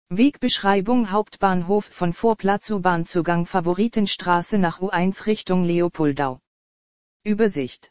Wegbeschreibung: Hauptbahnhof von Vorplatz U-Bahn-Zugang Favoritenstraße nach U1 Richtung Leopoldau. Übersicht.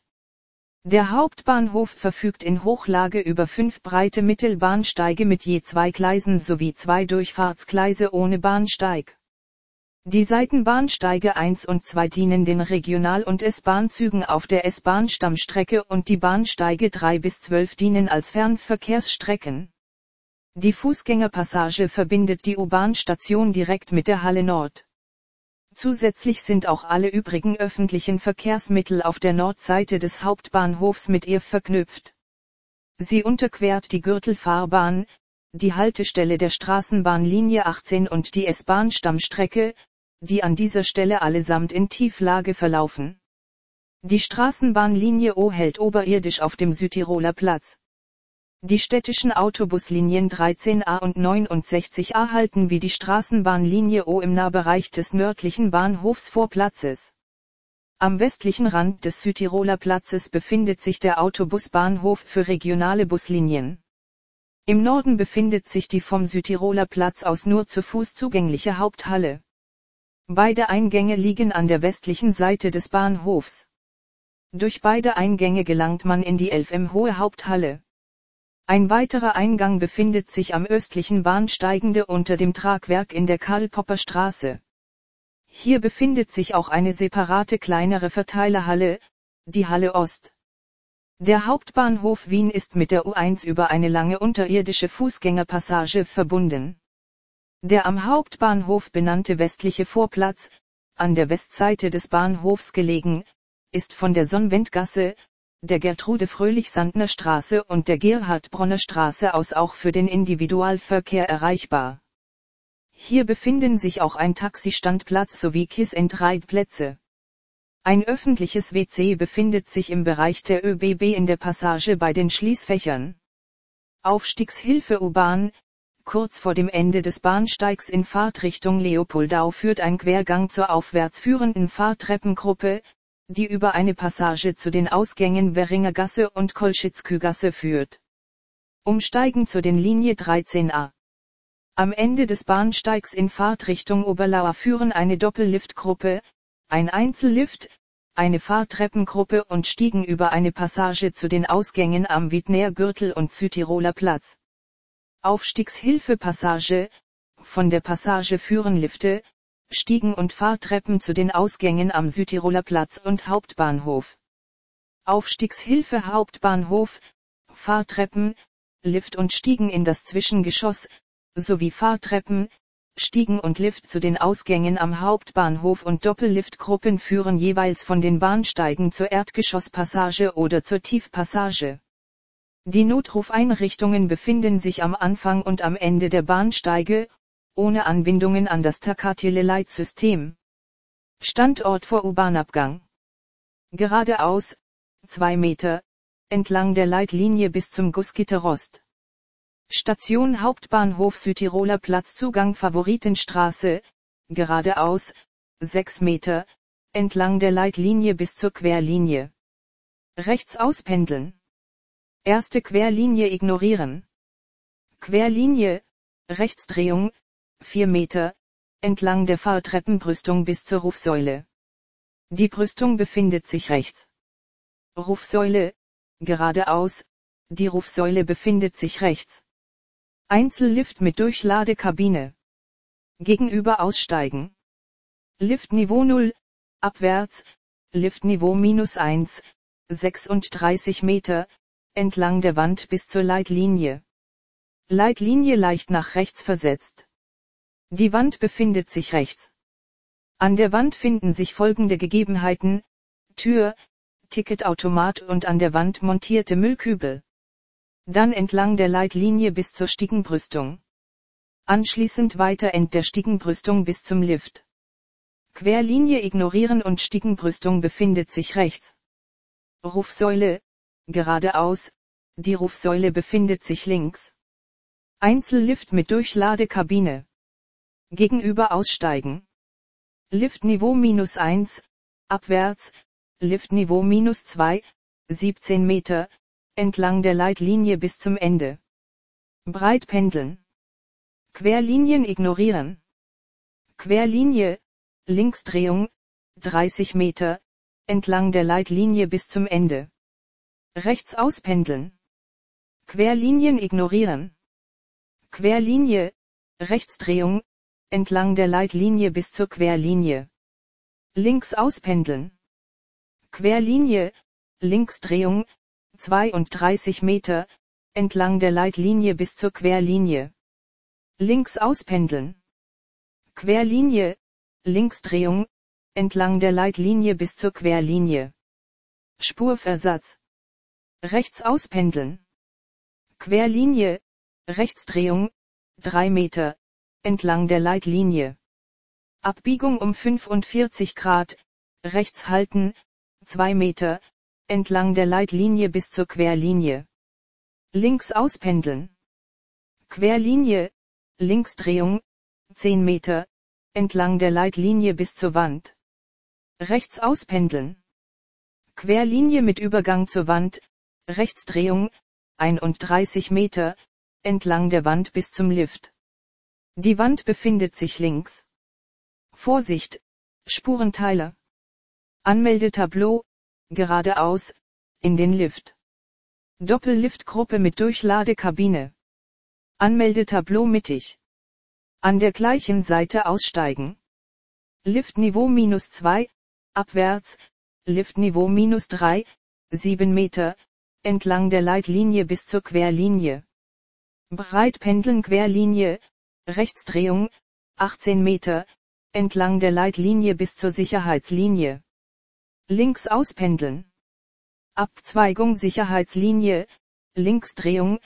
Der Hauptbahnhof verfügt in Hochlage über 5 breite Mittelbahnsteige mit je 2 Gleisen sowie 2 Durchfahrtsgleise ohne Bahnsteig. Die Seitenbahnsteige 1 und 2 dienen den Regional- und S-Bahn-Zügen auf der S-Bahn-Stammstrecke und die Bahnsteige 3 bis 12 dienen als Fernverkehrsstrecken. Die Fußgängerpassage verbindet die U-Bahn-Station direkt mit der Halle Nord. Zusätzlich sind auch alle übrigen öffentlichen Verkehrsmittel auf der Nordseite des Hauptbahnhofs mit ihr verknüpft. Sie unterquert die Gürtelfahrbahn, die Haltestelle der Straßenbahnlinie 18 und die S-Bahn-Stammstrecke, die an dieser Stelle allesamt in Tieflage verlaufen. Die Straßenbahnlinie O hält oberirdisch auf dem Südtiroler Platz. Die städtischen Autobuslinien 13a und 69a halten wie die Straßenbahnlinie O im Nahbereich des nördlichen Bahnhofsvorplatzes. Am westlichen Rand des Südtiroler Platzes befindet sich der Autobusbahnhof für regionale Buslinien. Im Norden befindet sich die vom Südtiroler Platz aus nur zu Fuß zugängliche Haupthalle. Beide Eingänge liegen an der westlichen Seite des Bahnhofs. Durch beide Eingänge gelangt man in die 11 m hohe Haupthalle. Ein weiterer Eingang befindet sich am östlichen Bahnsteigende unter dem Tragwerk in der Karl-Popper-Straße. Hier befindet sich auch eine separate kleinere Verteilerhalle, die Halle Ost. Der Hauptbahnhof Wien ist mit der U1 über eine lange unterirdische Fußgängerpassage verbunden. Der am Hauptbahnhof benannte westliche Vorplatz, an der Westseite des Bahnhofs gelegen, ist von der Sonnwendgasse, der Gertrude-Fröhlich-Sandner Straße und der Gerhard-Bronner Straße aus auch für den Individualverkehr erreichbar. Hier befinden sich auch ein Taxistandplatz sowie Kiss-and-Ride-Plätze. Ein öffentliches WC befindet sich im Bereich der ÖBB in der Passage bei den Schließfächern. Aufstiegshilfe U-Bahn: Kurz vor dem Ende des Bahnsteigs in Fahrtrichtung Leopoldau führt ein Quergang zur aufwärts führenden Fahrtreppengruppe, die über eine Passage zu den Ausgängen Währingergasse und Kolschitzkügasse führt. Umsteigen zu den Linie 13a. Am Ende des Bahnsteigs in Fahrtrichtung Oberlauer führen eine Doppelliftgruppe, ein Einzellift, eine Fahrtreppengruppe und Stiegen über eine Passage zu den Ausgängen am Wiedner Gürtel und Südtiroler Platz. Aufstiegshilfe-Passage: Von der Passage führen Lifte, Stiegen und Fahrtreppen zu den Ausgängen am Südtiroler Platz und Hauptbahnhof. Aufstiegshilfe Hauptbahnhof: Fahrtreppen, Lift und Stiegen in das Zwischengeschoss, sowie Fahrtreppen, Stiegen und Lift zu den Ausgängen am Hauptbahnhof und Doppelliftgruppen führen jeweils von den Bahnsteigen zur Erdgeschosspassage oder zur Tiefpassage. Die Notrufeinrichtungen befinden sich am Anfang und am Ende der Bahnsteige, ohne Anbindungen an das Takatele-Leitsystem. Standort vor U-Bahn-Abgang. Geradeaus, 2 Meter, entlang der Leitlinie bis zum Gussgitter Rost. Station Hauptbahnhof Südtiroler Platz Zugang Favoritenstraße, geradeaus, 6 Meter, entlang der Leitlinie bis zur Querlinie. Rechts auspendeln. Erste Querlinie ignorieren. Querlinie, Rechtsdrehung, 4 Meter, entlang der Fahrtreppenbrüstung bis zur Rufsäule. Die Brüstung befindet sich rechts. Rufsäule, geradeaus, die Rufsäule befindet sich rechts. Einzellift mit Durchladekabine. Gegenüber aussteigen. Liftniveau 0, abwärts, Liftniveau -1, 36 Meter, entlang der Wand bis zur Leitlinie. Leitlinie leicht nach rechts versetzt. Die Wand befindet sich rechts. An der Wand finden sich folgende Gegebenheiten: Tür, Ticketautomat und an der Wand montierte Müllkübel. Dann entlang der Leitlinie bis zur Stiegenbrüstung. Anschließend weiter end der Stiegenbrüstung bis zum Lift. Querlinie ignorieren und Stiegenbrüstung befindet sich rechts. Rufsäule, geradeaus, die Rufsäule befindet sich links. Einzellift mit Durchladekabine. Gegenüber aussteigen. Liftniveau -1, abwärts, Liftniveau -2, 17 Meter, entlang der Leitlinie bis zum Ende. Breit pendeln. Querlinien ignorieren. Querlinie, Linksdrehung, 30 Meter, entlang der Leitlinie bis zum Ende. Rechts auspendeln. Querlinien ignorieren. Querlinie, Rechtsdrehung, entlang der Leitlinie bis zur Querlinie. Links auspendeln. Querlinie, Linksdrehung, 32 Meter, entlang der Leitlinie bis zur Querlinie. Links auspendeln. Querlinie, Linksdrehung, entlang der Leitlinie bis zur Querlinie. Spurversatz. Rechts auspendeln. Querlinie, Rechtsdrehung, 3 Meter, entlang der Leitlinie. Abbiegung um 45 Grad, rechts halten, 2 Meter, entlang der Leitlinie bis zur Querlinie. Links auspendeln. Querlinie, Linksdrehung, 10 Meter, entlang der Leitlinie bis zur Wand. Rechts auspendeln. Querlinie mit Übergang zur Wand, Rechtsdrehung, 31 Meter, entlang der Wand bis zum Lift. Die Wand befindet sich links. Vorsicht, Spurenteile. Anmeldetableau, geradeaus, in den Lift. Doppelliftgruppe mit Durchladekabine. Anmeldetableau mittig. An der gleichen Seite aussteigen. Liftniveau -2, abwärts, Liftniveau -3, 7 Meter, entlang der Leitlinie bis zur Querlinie. Breitpendeln Querlinie, Rechtsdrehung, 18 Meter, entlang der Leitlinie bis zur Sicherheitslinie. Links auspendeln. Abzweigung Sicherheitslinie, Linksdrehung,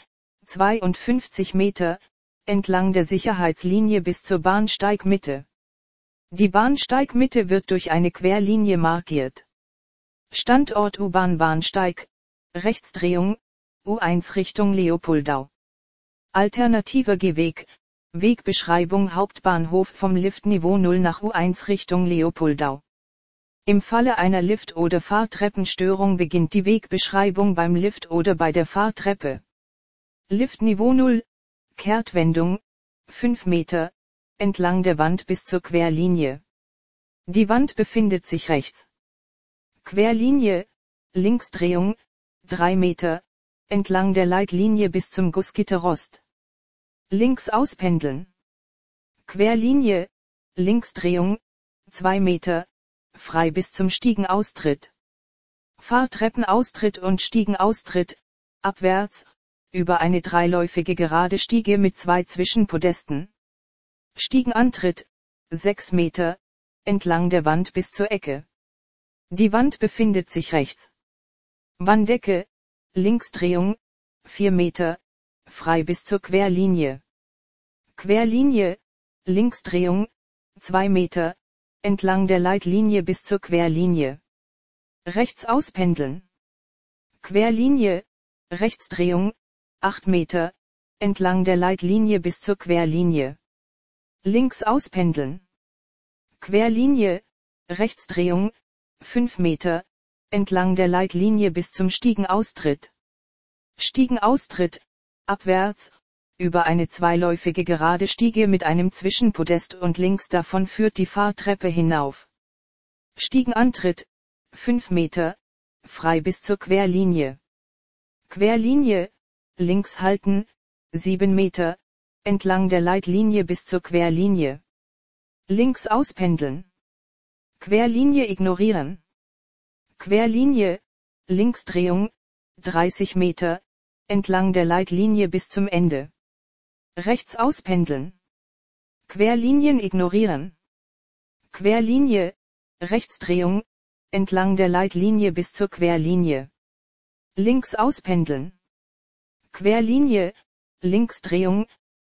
52 Meter, entlang der Sicherheitslinie bis zur Bahnsteigmitte. Die Bahnsteigmitte wird durch eine Querlinie markiert. Standort U-Bahn-Bahnsteig, Rechtsdrehung, U1 Richtung Leopoldau. Alternativer Gehweg, Wegbeschreibung Hauptbahnhof vom Liftniveau 0 nach U1 Richtung Leopoldau. Im Falle einer Lift- oder Fahrtreppenstörung beginnt die Wegbeschreibung beim Lift oder bei der Fahrtreppe. Liftniveau 0, Kehrtwendung, 5 Meter, entlang der Wand bis zur Querlinie. Die Wand befindet sich rechts. Querlinie, Linksdrehung, 3 Meter, entlang der Leitlinie bis zum Gussgitterrost. Links auspendeln. Querlinie, Linksdrehung, 2 Meter, frei bis zum Stiegenaustritt. Fahrtreppenaustritt und Stiegenaustritt, abwärts, über eine dreiläufige gerade Stiege mit 2 Zwischenpodesten. Stiegenantritt, 6 Meter, entlang der Wand bis zur Ecke. Die Wand befindet sich rechts. Wanddecke, Linksdrehung, 4 Meter, frei bis zur Querlinie. Querlinie, Linksdrehung, 2 Meter, entlang der Leitlinie bis zur Querlinie. Rechts auspendeln. Querlinie, Rechtsdrehung, 8 Meter, entlang der Leitlinie bis zur Querlinie. Links auspendeln. Querlinie, Rechtsdrehung, 5 Meter, entlang der Leitlinie bis zum Stiegenaustritt. Stiegenaustritt, abwärts, über eine zweiläufige gerade Stiege mit einem Zwischenpodest und links davon führt die Fahrtreppe hinauf. Stiegenantritt, 5 Meter, frei bis zur Querlinie. Querlinie, links halten, 7 Meter, entlang der Leitlinie bis zur Querlinie. Links auspendeln. Querlinie ignorieren. Querlinie, Linksdrehung, 30 Meter, entlang der Leitlinie bis zum Ende. Rechts auspendeln. Querlinien ignorieren. Querlinie, Rechtsdrehung, entlang der Leitlinie bis zur Querlinie. Links auspendeln. Querlinie, Linksdrehung,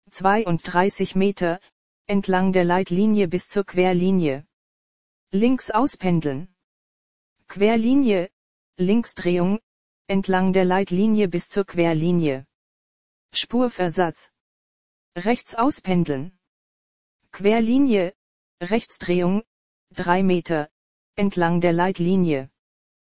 32 Meter, entlang der Leitlinie bis zur Querlinie. Links auspendeln. Querlinie, Linksdrehung, entlang der Leitlinie bis zur Querlinie. Spurversatz. Rechts auspendeln. Querlinie, Rechtsdrehung, 3 Meter, entlang der Leitlinie.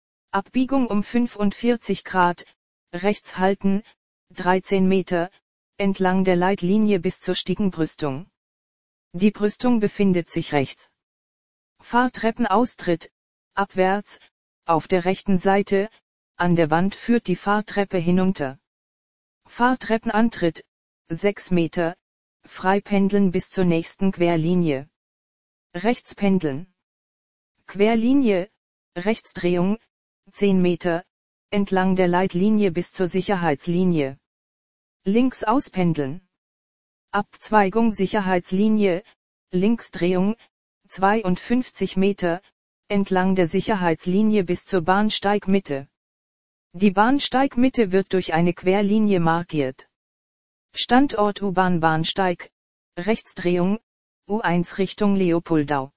Abbiegung um 45 Grad, rechts halten, 13 Meter, entlang der Leitlinie bis zur Stiegenbrüstung. Die Brüstung befindet sich rechts. Fahrtreppenaustritt, abwärts, auf der rechten Seite, an der Wand führt die Fahrtreppe hinunter. Fahrtreppenantritt, 6 Meter, Freipendeln bis zur nächsten Querlinie. Rechtspendeln. Querlinie, Rechtsdrehung, 10 Meter, entlang der Leitlinie bis zur Sicherheitslinie. Links auspendeln. Abzweigung Sicherheitslinie, Linksdrehung, 52 Meter, entlang der Sicherheitslinie bis zur Bahnsteigmitte. Die Bahnsteigmitte wird durch eine Querlinie markiert. Standort U-Bahn Bahnsteig, Rechtsdrehung, U1 Richtung Leopoldau.